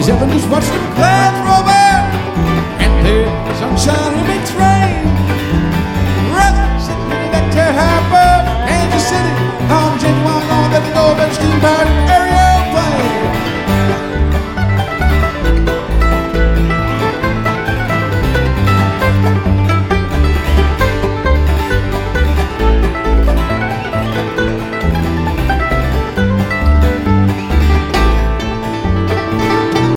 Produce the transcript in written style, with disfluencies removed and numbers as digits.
7 just watch them clouds roll by, and there's sunshine and it's rain. Rather sitting back to high above Kansas City on Genuine